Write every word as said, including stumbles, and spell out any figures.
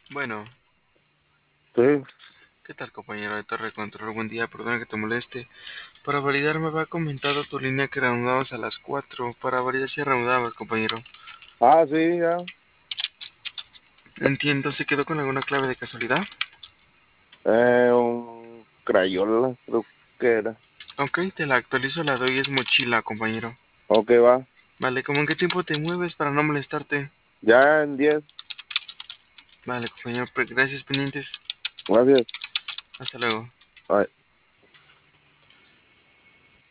Bueno, Sí. ¿qué tal, compañero de Torre Control? Buen día, perdona que te moleste. Para validar me había comentado tu línea que reanudabas a las cuatro. Para validar si reanudabas, compañero. Ah, sí, ya. Entiendo, ¿se quedó con alguna clave de casualidad? Eh, un Crayola, creo que era. Ok, te la actualizo, la doy es mochila, compañero. Ok, va. Vale, ¿cómo en qué tiempo te mueves para no molestarte? Ya en diez. Vale, compañero, gracias, pendientes. Gracias. Hasta luego. Bye.